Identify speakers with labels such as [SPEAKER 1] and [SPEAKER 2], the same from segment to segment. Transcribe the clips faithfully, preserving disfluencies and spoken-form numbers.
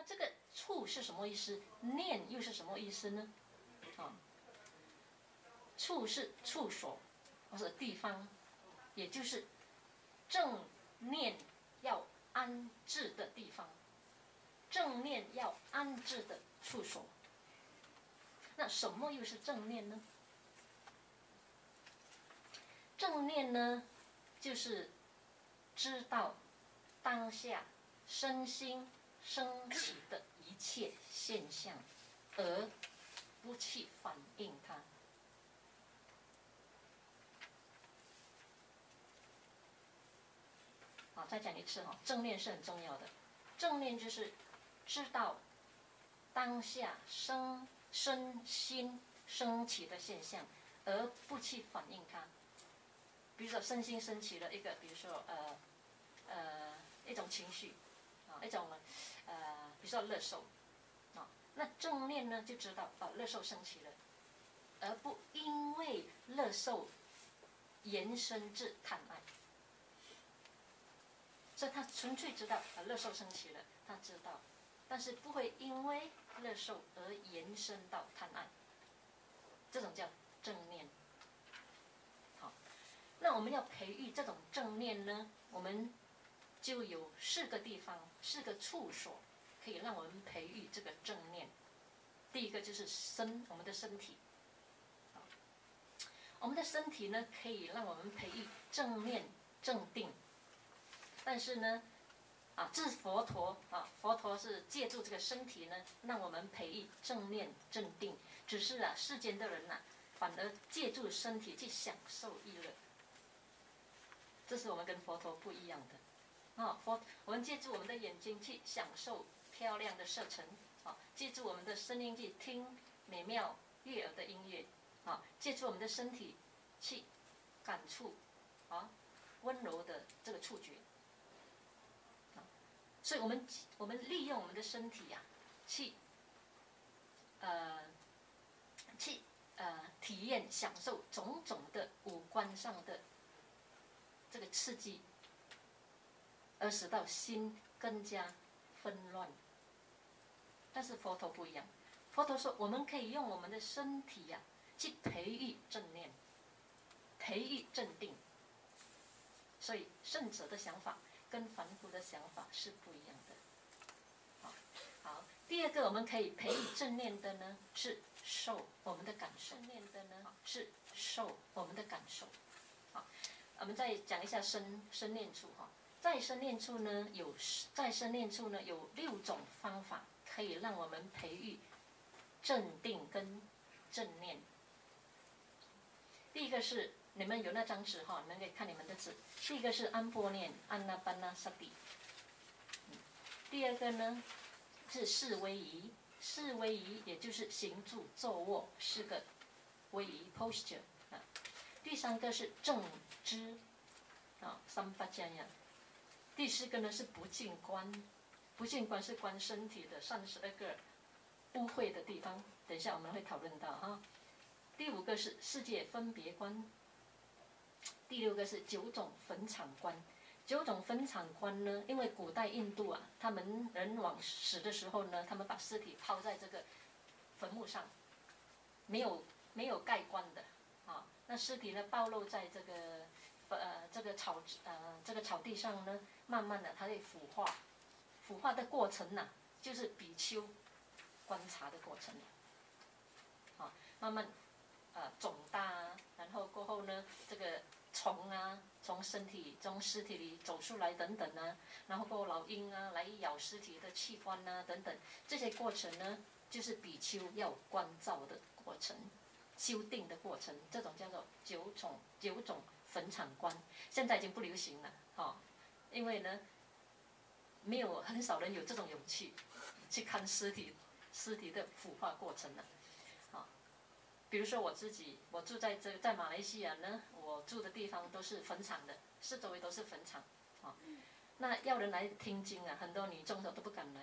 [SPEAKER 1] 这个处是什么意思？念又是什么意思呢？啊，处是处所或者地方，也就是正念要安置的地方，正念要安置的处所。那什么又是正念呢？正念呢，就是知道当下身心升起的一切现象，而不去反应它。好，再讲一次哈，正念是很重要的。正念就是知道当下生身心升起的现象，而不去反应它。比如说身心升起了一个，比如说呃呃一种情绪啊，一种呃比如说乐受啊，那正念呢就知道啊乐受升起了，而不因为乐受延伸至贪爱。所以他纯粹知道啊乐受升起了，他知道，但是不会因为乐受而延伸到贪爱，这种叫正念。好，那我们要培育这种正念呢，我们就有四个地方、四个处所可以让我们培育这个正念。第一个就是身，我们的身体。我们的身体呢，可以让我们培育正念、正定。但是呢，啊，这是佛陀啊，佛陀是借助这个身体呢，让我们培育正念正定。只是啊，世间的人呐、啊，反而借助身体去享受娱乐，这是我们跟佛陀不一样的。啊，佛我们借助我们的眼睛去享受漂亮的色尘，啊，借助我们的声音去听美妙悦耳的音乐，啊，借助我们的身体去感触啊温柔的这个触觉。所以我们我们利用我们的身体呀、啊，去呃去呃体验享受种种的五官上的这个刺激，而使到心更加纷乱。但是佛陀不一样，佛陀说我们可以用我们的身体呀、啊，去培育正念，培育正定。所以圣者的想法跟凡夫的想法是不一样的。好，好，第二个我们可以培育正念的呢，是受我们的感受。正念的呢，是受我们的感受。好，我们再讲一下身身念处哈，在身念处呢有在身念处呢有六种方法可以让我们培育正定跟正念。第一个是你们有那张纸哈，你们可以看你们的纸。第一个是安波念，安那班那萨蒂。第二个呢是四威仪，四威仪也就是行住坐卧四个威仪 posture 啊。第三个是正知啊，三八加呀。第四个呢是不净观，不净观是观身体的三十二个污秽的地方，等一下我们会讨论到哈。第五个是世界分别观，第六个是九种坟场观。九种坟场观呢，因为古代印度啊，他们人往死的时候呢，他们把尸体抛在这个坟墓上，没有没有盖棺的啊，那尸体呢暴露在这个呃这个草呃这个草地上呢，慢慢的它会腐化，腐化的过程呢、啊，就是比丘观察的过程，啊，慢慢。呃，肿大啊，然后过后呢，这个虫啊，从身体从尸体里走出来等等啊，然后过后老鹰啊来咬尸体的器官啊等等，这些过程呢，就是比丘要观照的过程，修定的过程，这种叫做九种九种坟场观，现在已经不流行了，哈、哦，因为呢，没有很少人有这种勇气去看尸体尸体的腐化过程了。比如说我自己，我住在这在马来西亚呢，我住的地方都是坟场的，四周围都是坟场，啊、哦，那要人来听经啊，很多女众都不敢来。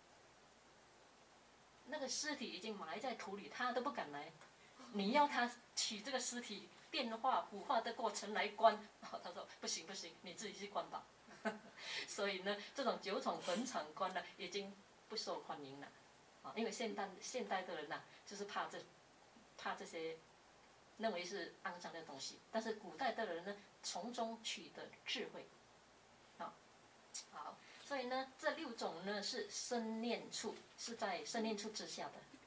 [SPEAKER 1] 那个尸体已经埋在土里，他都不敢来。你要他取这个尸体变化腐化的过程来观，哦、他说不行不行，你自己去观吧。所以呢，这种九种坟场观呢，已经不受欢迎了，啊，因为现代现代的人呐、啊，就是怕这怕这些认为是肮脏的东西，但是古代的人呢，从中取得智慧，啊，好，所以呢，这六种呢是生念处，是在生念处之下的。